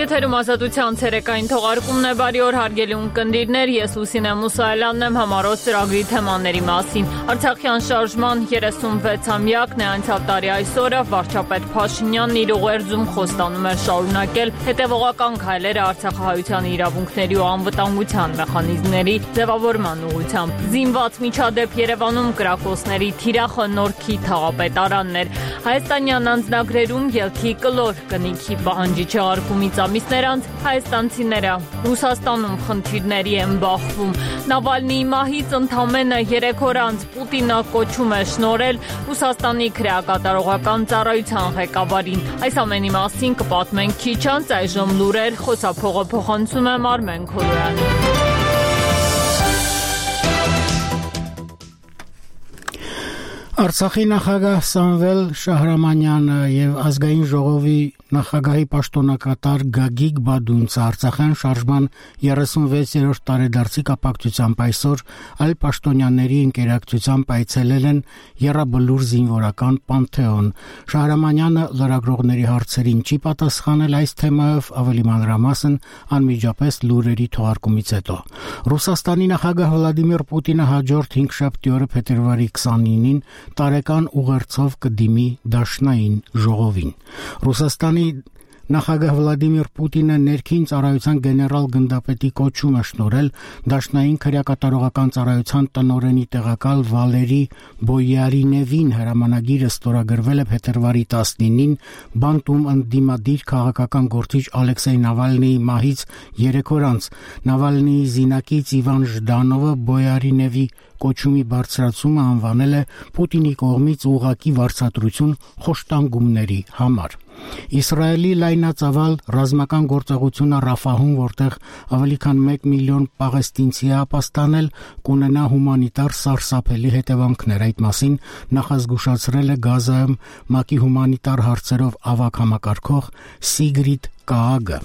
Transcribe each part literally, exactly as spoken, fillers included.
Եթերում ազատության ցերեկային թողարկումն է, բարի օր հարգելի ունկնդիրներ, ես Լուսինե Մուսայելյանն եմ, համառոտ ծրագրի թեմաների մասին։ Արցախյան շարժման երեսունվեցամյակն է անցյալ տարի այսօրը, վարչապետ Փաշինյանն իր ուղերձում խոստանում էր շարունակել հետևողական քայլերը արցախահայության իրավունքների ու անվտանգության մեխանիզմների ձևավորման ուղղությամբ։ Զինված միջադեպ Երևանում կրակոցների թիրախը Նորքի թաղապետարանն էր։ Հայաստանյան անձնագրերում ելքի կլոր կնիքի պահանջի չեղարկումից ամիսներ անց հայաստանցիները Ռուսաստանում խնդիրների են բախվում։ Նավալնիի մահից ընդամենը երեք օր անց Պուտինը կոչում է շնորհել Ռուսաստանի քրեակատարողական ծառայության ղեկավարին։ Այս ամենի մասին կպատմենք քիչ անց, այժմ լուրեր, խոսափողը փոխանցում եմ Արմեն Քոյանը։ Արցախի նախագահ Սամվել Շահրամանյանը եւ ազգային ժողովի նախագահի պաշտոնակատար Գագիկ Բադունցը Արցախյան շարժման երեսունվեցերորդ տարեդարձի կապակցությամբ այսօր այլ պաշտոնյաների ընկերակցությամբ այցելել են Եռաբլուր զինվորական Պանթեոն։ Շահրամանյանը լրագրողների հարցերին չի պատասխանել այս թեմայով, ավելի մանրամասն անմիջապես լուրերի թողարկումից հետո։ Ռուսաստանի նախագահ Վլադիմիր Պուտինը հաջորդ հինգշաբթի օրը փետրվարի քսանինին տարեկան ուղերձով կդիմի Դաշնային ժողովին։ Ռուսաստանի նախագահ Վլադիմիր Պուտինը ներքին ծառայության գեներալ գնդապետի կոչում է շնորհել Դաշնային քրեակատարողական ծառայության տնօրենի տեղակալ Վալերի Բոյարինևին։ Հրամանագիրը ստորագրվել է փետրվարի տասնինին Բանտում ընդդիմադիր քաղաքական գործիչ Ալեքսեյ Նավալնիի մահից երեք օր անց։ Նավալնիի զինակից Իվան Ժդանովը Բոյարինևի կոչումի բարձրացումը անվանել է Պուտինի կողմից ուղղակի վարձատրություն խոշտանգումների համար։ Իսրայելի լայնածավալ ռազմական գործողությունը Ռաֆահում, որտեղ ավելի քան մեկ միլիոն պաղեստինցի է ապաստանել, կունենա հումանիտար սարսափելի հետևանքներ։ Այդ մասին նախազգուշացրել է Գազայում ՄԱԿ-ի հումանիտար հարցերով ավագ համակարգող Սիգրիդ Կաագը։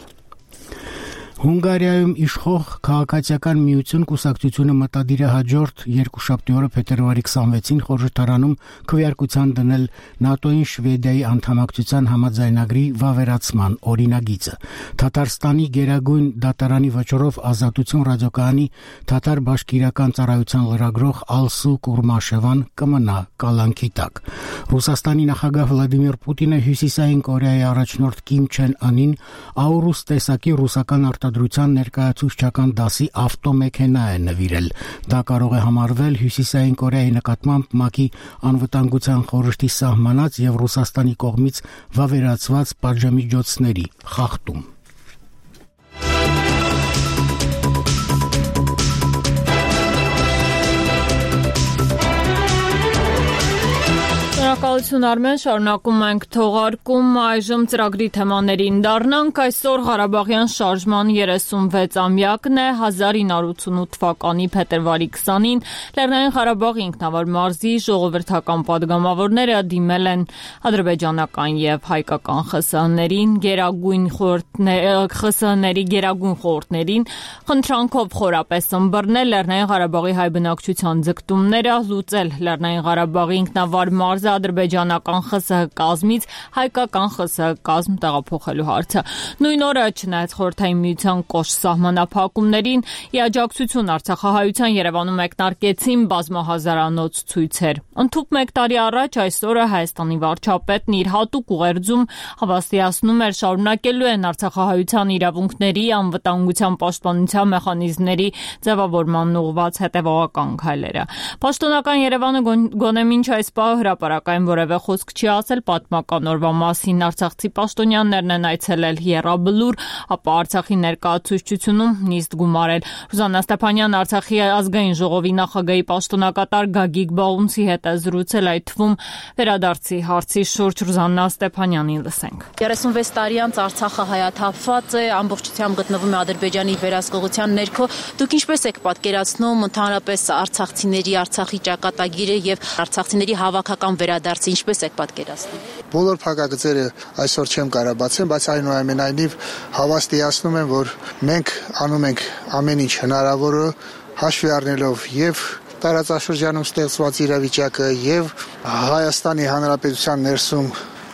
Հունգարիայում իշխող քաղաքացիական միություն կուսակցությունը մտադիր է հաջորդ երկուշաբթի օրը փետրվարի քսանվեցին խորհրդարանում քվեարկության դնել ՆԱՏՕ-ին Շվեդիայի անդամակցության համաձայնագրի վավերացման օրինագիծը։ Թաթարստանի Գերագույն դատարանի վճռով Ազատություն ռադիոկայանի թաթար բաշկիրական ծառայության լրագրող Ալսու Կուրմաշևան կմնա կալանքի տակ։ Ռուսաստանի նախագահ Վլադիմիր Պուտինը Հյուսիսային Կորեայի առաջնորդ Կիմ Չեն Ընին Աուրուս տեսակի ռուսական արտադրության ներկայացուցչական դասի ավտոմեքենա է նվիրել։ Դա կարող է համարվել Հյուսիսային Կորեայի նկատմամբ ՄԱԿ-ի անվտանգության խորհրդի սահմանած եւ Ռուսաստանի կողմից վավերացված պատժամիջոցների խախտում։ Շնորհակալություն Արմեն, շարունակում ենք թողարկում, այժմ ծրագրի թեմաներին դառնանք։ Այսօր Ղարաբաղյան շարժման երեսունվեցամյակն է, հազար ինը հարյուր ութսունութ թվականի փետրվարի քսանին Լեռնային Ղարաբաղի ինքնավար մարզի ժողովրդական падգամավորները դիմել են ադրբեջանական եւ հայկական ԽՍՀ-ներին, գերագույն ԽՍՀ-ների գերագույն խորհուրդներին, խնդրանքով խորապես ըմբռնել Լեռնային Ղարաբաղի հայ բնակչության ձգտումները, լուծել Լեռնային Ղարաբաղի ինքնավար մարզը ադրբեջանական ԽՍՀ կազմից հայկական ԽՍՀ կազմ տեղափոխելու հարցը։ Նույն օրը, չնայած Խորհրդային Միության կոշտ սահմանափակումներին, ի աջակցություն արցախահայության Երևանում մեկնարկեցին բազմահազարանոց ցույցեր։ Ընդհուպ մեկ տարի առաջ այս օրը Հայաստանի վարչապետն իր հատուկ ուղերձում հավաստիացնում էր շարունակելու են արցախահայության իրավունքների, անվտանգության պաշտպանության մեխանիզմների ձևավորման ուղղված հետևողական քայլերը։ Պաշտոնական Երևանը գոնե մինչ այս պահը հրապարակային որևէ խոսք չի ասել պատմական օրվա մասին։ Արցախցի պաշտոնյաներն են այցելել Եռաբլուր, ապա Արցախի ներկայացուցչությունում նիստ գումարել։ Ռուզաննա Ստեփանյանն Արցախի ազգային ժողովի նախագահի պաշտոնակատար Գագիկ Բադունցի հետ է զրուցել, այդ թվում վերադարձի հարցի շուրջ։ Ռուզաննա Ստեփանյանին լսենք։ երեսունվեց տարի անց Արցախը հայաթափված է, ամբողջությամբ գտնվում է Ադրբեջանի վերահսկողության ներքո։ Դուք ինչպես եք պատկերացնում ընդհանրապես արցախցիների, Արցախի ճակատագիրը եւ արցախցիների հավաքական վերադարձը ինչպես եք պատկերացնում։ Բոլոր փակագծերը այսօր չեմ կարող բացեմ, բայց այնուամենայնիվ հավաստիացնում եմ, որ մենք անում ենք ամեն ինչ հնարավորը հաշվի առնելով եւ տարածաշրջանում ստեղծված իրավիճակը եւ Հայաստանի Հանրապետության ներսում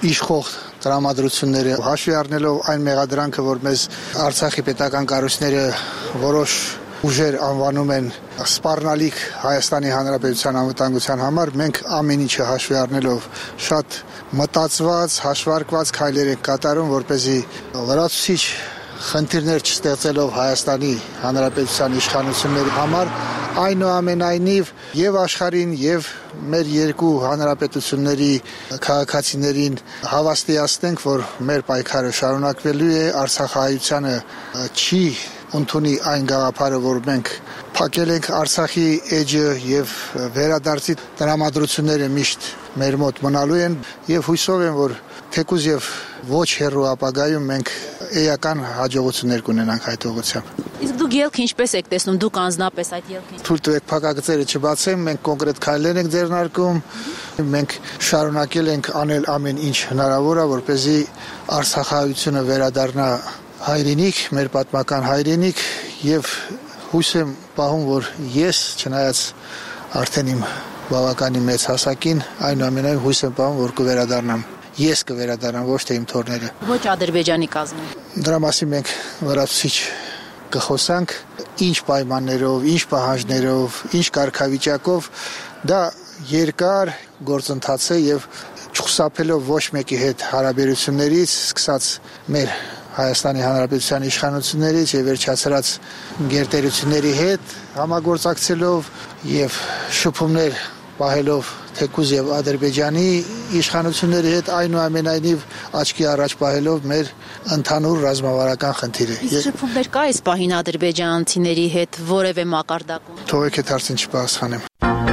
իշխող տրամադրությունները հաշվի առնելով այն մեղադրանքը, որ մեզ Արցախի պետական կառույցները որոշ ուժեր անվանում են սպառնալիք Հայաստանի Հանրապետության անվտանգության համար, մենք ամեն ինչը հաշվի առնելով շատ մտածված, հաշվարկված քայլեր ենք կատարում, որպեսզի լրացուցիչ խնդիրներ չստեղծելով Հայաստանի Հանրապետության իշխանությունների համար, այնուամենայնիվ եւ աշխարհին եւ մեր երկու հանրապետությունների քաղաքացիներին հավաստիացնենք, որ մեր պայքարը շարունակվելու է, Արցախահայությանը չի ընդունի այն գաղափարը, որ մենք փակել ենք Արցախի էջը եւ վերադարձի տրամադրությունները միշտ մեր մոտ մնալու են եւ հույսով եմ, որ թեկուզ եւ ոչ հեռու ապագայում մենք էական հաջողություններ կունենանք այդ ուղղությամբ։ Իսկ դուք ելքը ինչպես եք տեսնում, դուք անձնապես այդ ելքը։ Թույլ տվեք փակագծերը չբացեմ, մենք կոնկրետ քայլեր ենք ձեռնարկում, մենք շարունակել ենք անել ամեն ինչ հնարավոր է, որպեսզի Արցախահայությունը վերադառնա հայրենիք, մեր պատմական հայրենիք եւ հույս եմ պահում, որ ես, չնայած արդեն իմ բավականին մեծ հասակին, այնուամենայնիվ հույս եմ պահում, որ կվերադառնամ։ Ես կվերադառնամ, ոչ թե իմ թորները։ Ոչ Ադրբեջանի կազմում։ Դրա մասին մենք լրացուցիչ կխոսանք, ինչ պայմաններով, ինչ պահանջներով, ինչ կարգավիճակով, դա երկար գործընթաց է եւ չխուսափելով ոչ մեկի հետ հարաբերություններից, սկսած մեր Հայաստանի Հանրապետության իշխանություններից եւ վերջացրած գերտերությունների հետ համագործակցելով եւ շփումներ պահելով թեկուզ եւ Ադրբեջանի իշխանությունների հետ, այնուամենայնիվ աչքի առաջ պահելով մեր ընդհանուր ռազմավարական խնդիրը։ Իսկ շփումներ կա այս պահին ադրբեջանցիների հետ որևէ մակարդակում։ Թողեք այդ հարցին չպասխանեմ։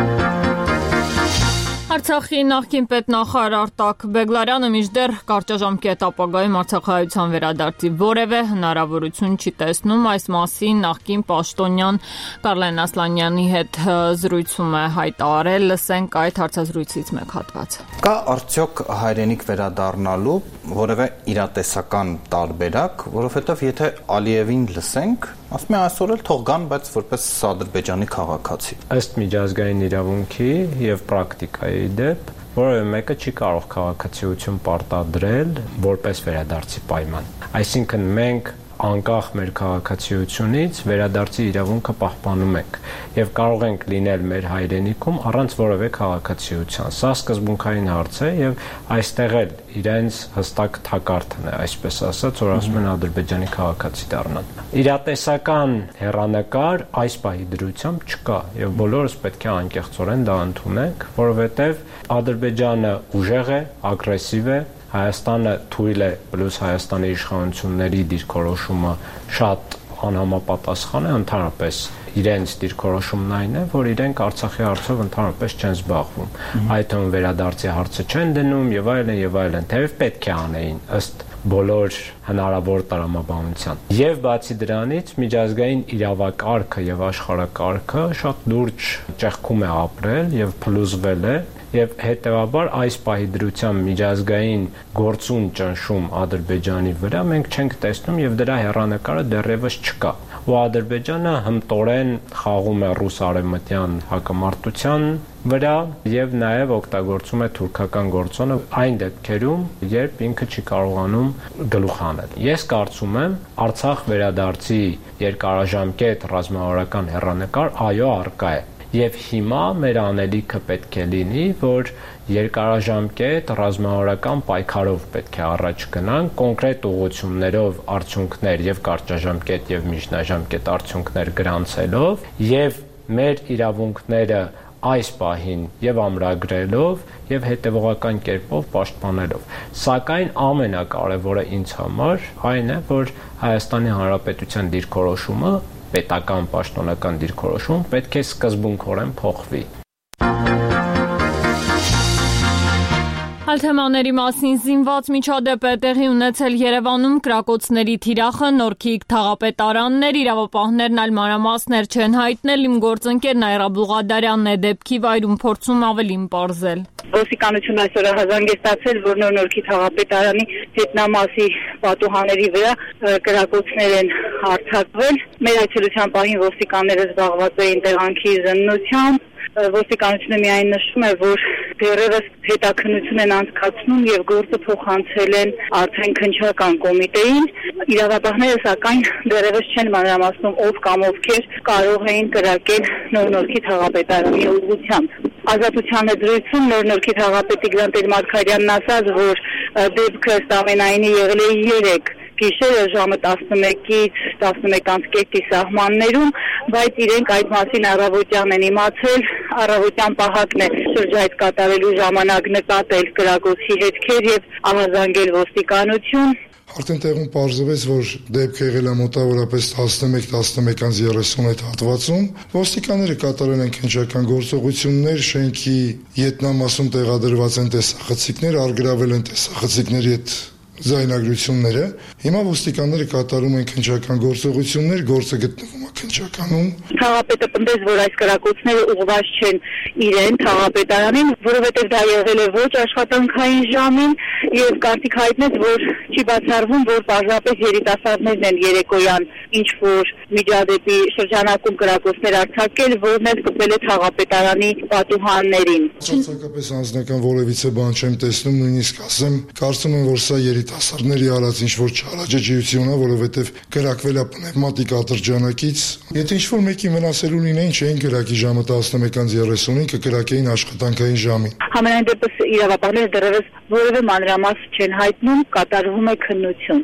Արցախի նախկին պետնախարար Արտակ Բեգլարյանը մինչդեռ կարճաժամկետ ապագայում Արցախահայության վերադարձի որևէ հնարավորություն չի տեսնում, այս մասին նախկին պաշտոնյան Կարլեն Ասլանյանի հետ զրույցում է հայտարարել, լսենք այդ հարցազրույցից մեկ հատված։ Կա արդյոք հայրենիք վերադառնալու որևէ իրատեսական տարբերակ, որովհետև եթե Ալիևին լսենք, ասում է այսօր էլ թող գան, բայց որպես Ադրբեջանի քաղաքացի։ Ըստ միջազգային իրավունքի եւ պրակտիկայի դեպ որևէ մեկը չի կարող քաղաքացիություն պարտադրել որպես վերադարձի պայման։ Այսինքն մենք անկախ մեր քաղաքացիությունից վերադարձի իրավունքը պահպանում ենք եւ կարող ենք լինել մեր հայրենիքում առանց որևէ քաղաքացիության։ Սա սկզբունքային հարց է եւ այստեղ էլ իրենց հստակ թակարդն է, այսպես ասած, որ ասում են Ադրբեջանի քաղաքացի դառնան։ Իրատեսական հեռանկար այս պահի դրությամբ չկա եւ բոլորս պետք է անկեղծորեն դա ընդունենք, որովհետեւ Ադրբեջանը ուժեղ է, ագրեսիվ է, Հայաստանը թույլ է, պլյուս Հայաստանի իշխանությունների դիրքորոշումը շատ անհամապատասխան է, ընդհանրապես իրենց դիրքորոշումն այն է, որ իրենք Արցախի հարցով ընդհանրապես չեն զբաղվում։ Այդ թվում վերադարձի հարցը չեն դնում եւ այլն եւ այլն, թեև պետք է անեին ըստ բոլոր հնարավոր տրամաբանության։ Եվ բացի դրանից միջազգային իրավակարգը եւ աշխարհակարգը շատ լուրջ ճեղքում է ապրել եւ փլուզվել է եւ հետեւաբար այս պահի դրությամբ միջազգային գործուն ճնշում Ադրբեջանի վրա մենք չենք տեսնում եւ դրա հեռանկարը դեռևս չկա։ Ու Ադրբեջանը հմտորեն խաղում է ռուս-արևմտյան հակամարտության վրա եւ նաեւ օգտագործում է թուրքական գործոնը այն դեպքերում, երբ ինքը չի կարողանում գլուխ հանել։ Ես կարծում եմ Արցախ վերադարձի երկարաժամկետ ռազմավարական հեռանկար այո առկա է։ Եվ հիմա մեր անելիքը պետք է լինի, որ երկարաժամկետ ռազմավարական պայքարով պետք է առաջ գնանք, կոնկրետ ուղղություններով արդյունքներ եւ կարճաժամկետ եւ միջնաժամկետ արդյունքներ գրանցելով եւ մեր իրավունքները այս պահին եւ ամրագրելով եւ հետեւողական կերպով պաշտպանելով։ Սակայն ամենակարևորը ինձ համար այն է, որ Հայաստանի Հանրապետության դիրքորոշումը պետական պաշտոնական դիրքորոշում պետք է սկզբունքորեն փոխվի։ Այլ թեմաների մասին զինված միջադեպ է տեղի ունեցել Երևանում, կրակոցների թիրախը, Նորքի թաղապետարաններ, իրավապահներն այլ մանրամասներ չեն հայտնել, իմ գործընկեր Նաիրա Բուղադարյանն է դեպքի վայրում փորձում ավելին պարզել։ Ոստիկանությունը այսօր հազանգեստացել, որ Նորքի թաղապետարանի հետնամասի պատուհանների վրա կրակոցներ են արձակվել։ Մեր այցելության պահին ոստիկանները զբաղված էին տեղանքի զննությամբ։ Ոստիկանությունը միայն նշում է, որ դեռևս հետաքննություն են անցկացնում եւ գործը փոխանցել են արդեն քննչական կոմիտեին։ Իրավապահները սակայն դեռևս չեն մանրամասնում ով կամ ովքեր կարող էին կրակել Նոր Նորքի թաղապետարանի ուղղությամբ։ Ազատության դրույթում Նոր Նորքի թաղապետ Տիգրան Տեր-Մարգարյանն ասաց, որ դեպքը ըստ ամենայնի եղել է երեք գիշերը ժամը տասնմեկից տասնմեկ անց կեսի սահմաններում, բայց իրենք այդ մասին առավոտյան են իմացել, առավոտյան պահակն է շրջայց կատարելու ժամանակ նկատել կրակոցի հետքեր եւ ահազանգել ոստիկանություն։ Արդեն տեղում պարզվեց, որ դեպքը եղել է մոտավորապես տասնմեկ տասնմեկ անց երեսունհինգ հատվածում։ Ոստիկանները կատարել են քննչական գործողություններ, շենքի ետնամասում տեղադրված են տեսախցիկներ, առգրավել են տեսախցիկների հետ զայնագրությունները։ Հիմա ոստիկանները կատարում են քննչական գործողություններ, գործը գտնվում է քննչականում։ Թաղապետը պնդեց, որ այս կրակոցները ուղղված չեն իրեն թաղապետարանին, որովհետև դա եղել է ոչ աշխատանքային ժամին եւ կարծիք հայտնեց, որ չի բացառվում, որ պարզապես երիտասարդներն են երեկոյան ինչ որ միջադեպի շրջանակում կրակոցներ արձակել, որն էլ կպել է թաղապետարանի պատուհաններին։ Ցուցակապես անձնական որևիցե բան չեմ տեսնում, նույնիսկ ասեմ, կարծում եմ, որ սա երիտասարդների արած ինչ որ չարաջաջիություն է, որովհետև կրակվել է պնևմատիկ ատրճանակից։ Եթե ինչ որ մեկի վնասելու լինեին, չէին կրակի ժամը տասնմեկ անց երեսունհինգ, կկրակեին աշխատանքային ժամին։ Համենայն դեպս իրավապահները դեռևս որևէ մանրամաս չեն հայտնում, կատարվում է քննություն։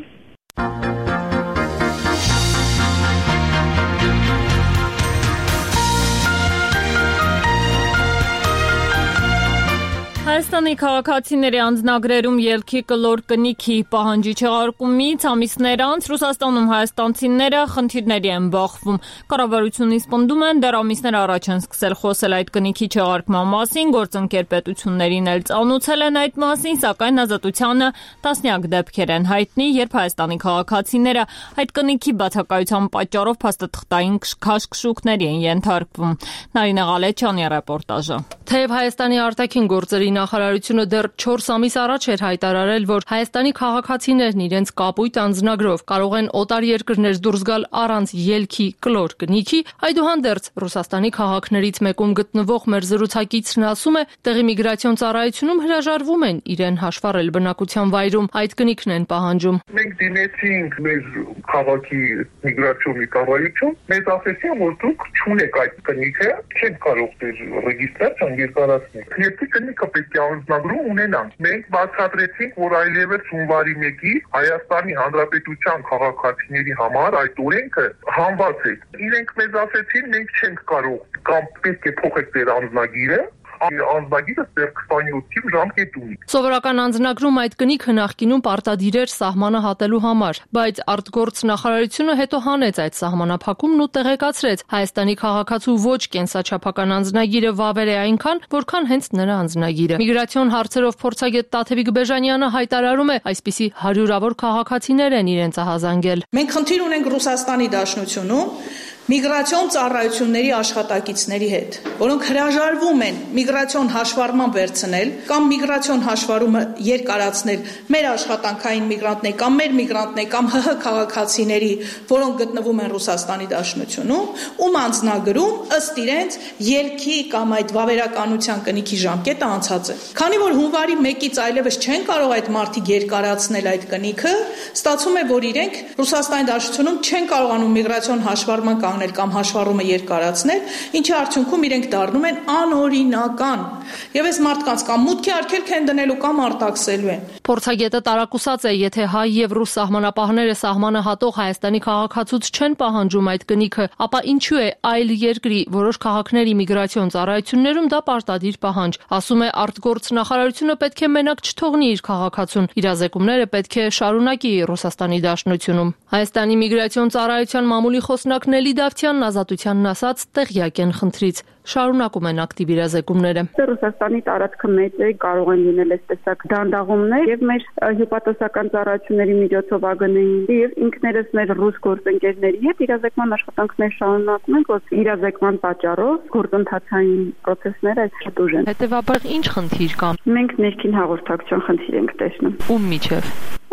Հայաստանի քաղաքացիների անձնագրերում ելքի կլոր կնիքի պահանջի չեղարկումից ամիսներ անց Ռուսաստանում հայաստանցիները խնդիրների են բախվում։ Կառավարությունից պնդում են, դեռ ամիսներ առաջ են սկսել խոսել այդ կնիքի չեղարկման մասին, գործընկեր պետություններին էլ ծանուցել են այդ մասին, սակայն Ազատությանը տասնյակ դեպքեր են հայտնի, երբ Հայաստանի քաղաքացիները այդ կնիքի բացակայության պատճառով փաստաթղթային քաշքշուկների են ենթարկվում։ Նարինե Ղալեչյանի ռեպորտաժը։ Թեև Հայաստանի արտաքին գործերի նախարարությունը դեռ չորս ամիս առաջ էր հայտարարել, որ Հայաստանի քաղաքացիներն իրենց կապույտ անձնագրով կարող են օտար երկրներ դուրս գալ առանց ելքի կլոր կնիքի, այդուհանդերձ Ռուսաստանի քաղաքներից մեկում գտնվող մեր զրուցակիցն ասում է, տեղի միգրացիոն ծառայությունում հրաժարվում են իրեն հաշվառել բնակության վայրում, այդ կնիքն են պահանջում։ Մենք դիմեցինք մեր քաղաքի միգրացիոն կառավարություն, մեզ ասեցին, որ դուք չունեք այդ կնիքը, չեք կարող դեր ռեգիստրացիան երկարացնել։ Ելքի կնիքը պետք է անձնագրում ունենանք։ Մենք բացատրեցինք, որ այլևս հունվարի մեկից Հայաստանի Հանրապետության քաղաքացիների համար այդ օրենքը հանված է։ Իրենք մեզ ասեցին, մենք չենք կարող կամ պետք է փոխեք ձեր անձնագիրը, անձնագիրը դեռ քսանյոթ ժամկետ ունի։ Սովորական անձնագրում այդ կնիքը նախկինում պարտադիր էր սահմանը հատելու համար, բայց արտգործ նախարարությունը հետո հանեց այդ սահմանափակումն ու տեղեկացրեց Հայաստանի քաղաքացու ոչ կենսաչափական անձնագիրը վավեր է այնքան, որքան հենց նրա անձնագիրը։ Միգրացիոն հարցերով փորձագետ Տաթևիկ Բեժանյանը հայտարարում է, այսպիսի հարյուրավոր քաղաքացիներ են իրենց ահազանգել։ Մենք խնդիր ունենք Ռուսաստանի Դաշնությունում միգրացիոն ծառայությունների աշխատակիցների հետ, որոնք հրաժարվում են միգրացիոն հաշվառման վերցնել կամ միգրացիոն հաշվառումը երկարացնել մեր աշխատանքային միգրանտներ կամ մեր միգրանտներ կամ ՀՀ քաղաքացիների, որոնք գտնվում են Ռուսաստանի Դաշնությունում, ում անձնագրում ըստ իրենց ելքի կամ այդ վավերականության կնիքի ժամկետը անցած է։ Քանի որ հունվարի մեկից այլևս չեն կարող այդ մարդիկ երկարացնել այդ կնիքը, ստացվում է, որ իրենք Ռուսաստանի Դաշնությունում չեն կարողանում միգրացիոն հաշվառման կամ հաշվառումը երկարացնել, ինչի արդյունքում իրենք դառնում են անօրինական։ Եվ այս մարդկանց կամ մուտքի արգելք են դնելու կամ արտաքսելու են։ Փորձագետը տարակուսած է, եթե հայ եւ ռուս սահմանապահները սահմանը հատող Հայաստանի քաղաքացուց չեն պահանջում այդ կնիքը, ապա ինչու է այլ երկրի որոշ քաղաքների միգրացիոն ծառայություններում դա պարտադիր պահանջ։ Ասում է արտգործ նախարարությունը պետք է մենակ չթողնի իր քաղաքացուն, իրազեկումները պետք է շարունակի Ռուսաստանի Դաշնությունում։ Հայաստանի միգրացիոն ծառայության մամուլի խոսնակ Նելի Դավթյանն Ազատությանն ասաց, տեղյակ են խնդրից, շարունակում են ակտիվ իրազեկումները։ Ռուսաստանի տարածքը մեծ է, կարող են լինել այս տեսակ դանդաղումներ եւ մեր հյուպատոսական ծառայությունների միջոցով ԱԳՆ-ի եւ ինքներս մեր ռուս գործընկերների հետ իրազեկման աշխատանքներ շարունակում ենք, որ իրազեկման պատճառով գործընթացային process-ները շատ ուժ են։ Հետևաբար ինչ խնդիր կա։ Մենք ներքին հաղորդակցության խնդիր ենք տեսնում։ Ում միջև։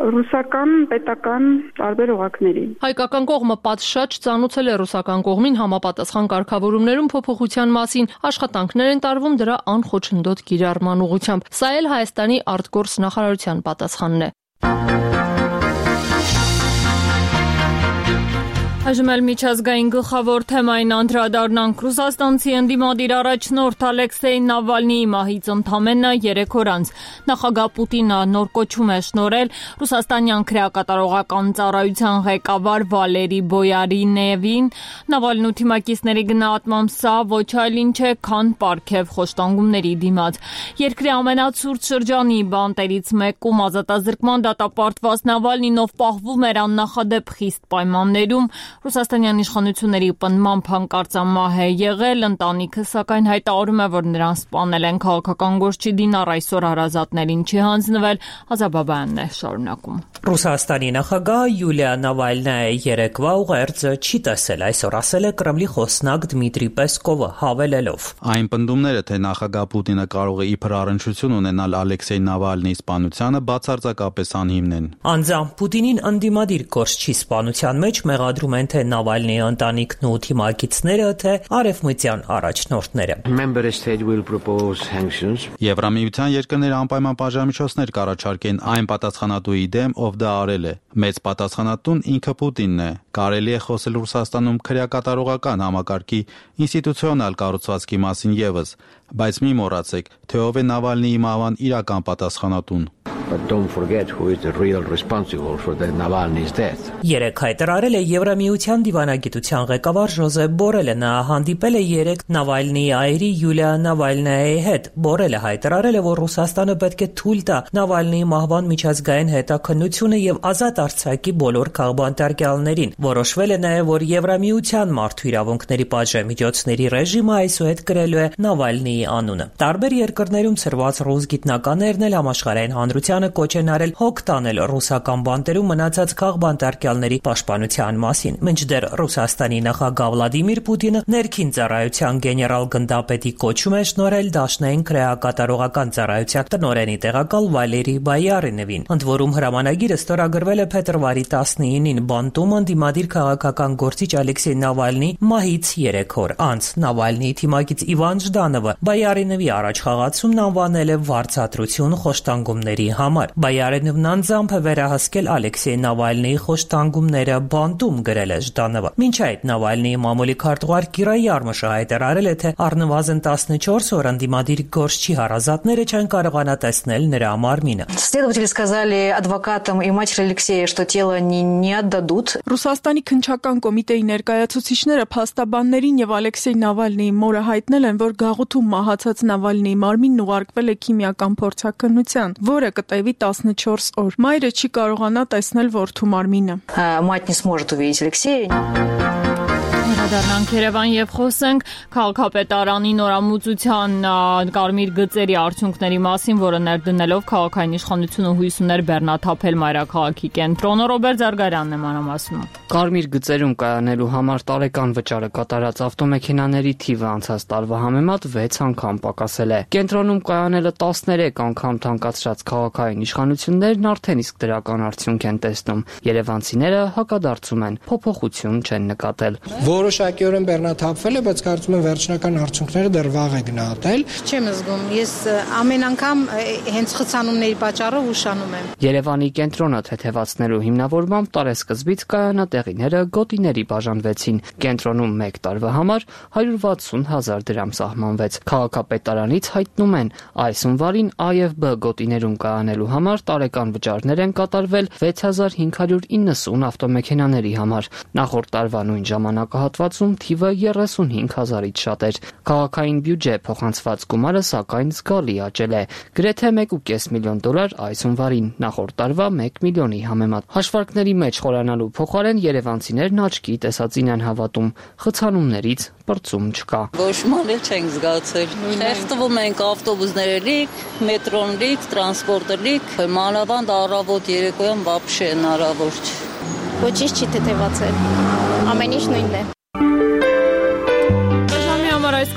Ռուսական պետական տարբեր օղակների։ Հայկական կողմը պատշաճ ծանուցել է ռուսական կողմին համապատասխան կարգավորումներում փոփոխության մասին, աշխատանքներ են տարվում դրա անխոչնդոտ կիրառման ուղղությամբ։ Սա էլ Հայաստանի արտգործ նախարարության պատասխանն է։ Այժմ էլ միջազգային գլխավոր թեմային անդրադառնանք։ Ռուսաստանցի ընդդիմադիր առաջնորդ Ալեքսեյ Նավալնիի մահից ընդամենը երեք օր անց նախագահ Պուտինը նոր կոչում է շնորհել ռուսաստանյան քրեակատարողական ծառայության ղեկավար Վալերի Բոյարինևին։ Նավալնու թիմակիցների գնահատմամբ սա ոչ այլ ինչ է, քան պարգև խոշտանգումների դիմաց։ Երկրի ամենացուրտ շրջանի բանտերից մեկում ազատազրկման դատապարտված Նավալնին, ով պահվում էր աննախադեպ խիստ պայմաններում, Ռուսաստանյան իշխանությունների պնդմամբ հանկարծամահ է եղել, ընտանիքը սակայն հայտարարում է, որ նրան սպանել են։ Քաղաքական գործչի Դինար այսօր հարազատներին չի հանձնվել, Ազաբաբայանն է շարունակում։ Ռուսաստանի նախագահ Յուլիա Նավալնայի երեկվա ուղերձը չի տեսել, այսօր ասել է Կրեմլի խոսնակ Դմիտրի Պեսկովը, հավելելով. Այն պնդումները, թե նախագահ Պուտինը կարող է իբր առնչություն ունենալ Ալեքսեյ Նավալնիի սպանությանը, բացարձակապես անհիմն են։ Անձամբ Պուտինին ընդդիմադիր գործչի սպանության մեջ մեղադրում են թե Նավալնիի ընտանիքն ու թիմակիցները, թե արևմտյան առաջնորդները։ Եվրամիության երկրները անպայման պատժամիջոցներ կառաջարկեն այն պատասխանատուի դեմ, ով դա արել է։ Մեծ պատասխանատուն ինքը Պուտինն է։ Կարելի է խոսել Ռուսաստանում քրեակատարողական համակարգի ինստիտուցիոնալ կառուցվածքի մասին ևս, բայց մի մոռացեք, թե ով է Նավալնիի մահվան իրական պատասխանատուն։ But don't forget who is the real responsible for the Navalny's death. Երեք հայտարարել է Եվրամիության դիվանագիտության ղեկավար Ժոզեփ Բորելը։ Նա հանդիպել է երեք Նավալնիի այրի Յուլիա Նավալնայի հետ։ Բորելը հայտարարել է, որ Ռուսաստանը պետք է թույլ տա Նավալնիի մահվան միջազգային հետաքննությունը եւ ազատ արձակի բոլոր քաղբանտարկյալներին։ Որոշվել է նաեւ, որ Եվրամիության մարդու իրավունքների պատժամիջոցների ռեժիմը այսուհետ կրելու է Նավալնիի անունը։ Տարբեր երկրներում ծրված ռուս գիտնականներն էլ համաշխարհային հանրության կոչ են արել հոգ տանել ռուսական բանտերում մնացած քաղբանտարկյալների պաշտպանության մասին։ Մինչդեռ Ռուսաստանի նախագահ Վլադիմիր Պուտինը ներքին ծառայության գեներալ գնդապետի կոչում է շնորհել դաշնային քրեակատարողական ծառայության տնօրենի տեղակալ Վալերի Բայարինևին։ Ընդ որում հրամանագիրը ստորագրվել է փետրվարի տասնինին բանտում ընդդիմադիր քաղաքական գործիչ Ալեքսեյ Նավալնիի մահից երեք օր անց։ Նավալնիի թիմակից Իվան Ժդանովը Բայարինևի առաջխաղացումն անվանել է վարձատրություն խոշտանգումների համար։ Բայարինովն անձամբ է վերահսկել Ալեքսեյ Նավալնիի խոշտանգումները բանտում, գրել է Ժդանովը։ Մինչ այդ Նավալնիի մամուլի քարտուղար Կիրա Յարմաշը հայտարարել է, թե առնվազն տասնչորս օր ընդդիմադիր գործչի հարազատները չեն կարողանա տեսնել նրա մարմինը։ Следователи сказали адвокатам и матери Алексея, что тело не не отдадут. Ռուսաստանի քննչական կոմիտեի ներկայացուցիչները փաստաբաններին եւ Ալեքսեյ Նավալնիի մորը հայտնել են, որ գաղութում մահացած Նավալնիի մարմինն ուղարկվել է քիմիական փորձաքննության, որը կտևի տասնչորս օր։ Մայրը չի կարողանա տեսնել որդու մարմինը։ Мать не сможет увидеть Алексея. Դառնանք Երևան եւ խոսենք քաղաքապետարանի նորամուծության կարմիր գծերի արդյունքների մասին, որը ներդնելով քաղաքային իշխանությունը հույս ուներ բեռնաթափել մայրաքաղաքի կենտրոնը։ Ռոբերտ Զարգարյանն է մանրամասնում։ Կարմիր գծերում կայանելու համար տարեկան վճարը կատարած ավտոմեքենաների թիվը անցած տարվա համեմատ վեց անգամ պակասել է։ Կենտրոնում կայանելը տասներեք անգամ թանկացրած քաղաքային իշխանություններն արդեն իսկ դրական արդյունք են տեսնում։ Երևանցիները հակադարձում են, փոփոխություն չեն նկատել։ Որոշակիորեն բեռնաթափվել է, բայց կարծում եմ վերջնական արդյունքները դեռ վաղ է գնահատել։ Չեմ զգում, ես ամեն անգամ հենց խցանումների պատճառով ուշանում եմ։ Երևանի կենտրոնը թեթևացնելու հիմնավորմամբ տարեսկզբից կայանատեղիները գոտիների բաժանվեցին։ Կենտրոնում մեկ տարվա համար հարյուր վաթսուն հազար դրամ սահմանվեց։ Քաղաքապետարանից հայտնում են, այս հունվարին A եւ B գոտիներում կայանելու համար տարեկան վճարներ են կատարվել վեց հազար հինգ հարյուր իննսուն ավտոմեքենաների համար։ Նախորդ տարվա նույն ժամանակահատվածում թիվը երեսունհինգ հազարից շատ էր։ Քաղաքային բյուջե փոխանցված գումարը սակայն զգալի աճել է։ Գրեթե մեկ ու կես միլիոն դոլար այս հունվարին, նախորդ տարվա մեկ միլիոնի համեմատ։ Հաշվարկների մեջ խորանալու փոխարեն երևանցիներն աչքի տեսածին են հավատում։ Խցանումներից պրծում չկա։ Ոչ մանել չենք զգացել։ Խեղդվում ենք ավտոբուսները լիք, մետրոն լիք, տրանսպորտը լիք, մանավանդ առավոտ երեկոյան вообще հնարավոր չէ։ Ոչինչ չի թեթևացել։ Ամեն ինչ նույնն է։ Ժամի համար այսքան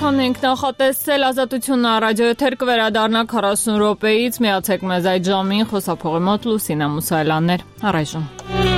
Այսքան ենք նախատեսել Ազատություն ռադիոեթեր կվերադառնա քառասուն րոպեից, միացեք մեզ այդ ժամին, խոսափողի մոտ Լուսինա Մուսայելյանն էր, առայժմ։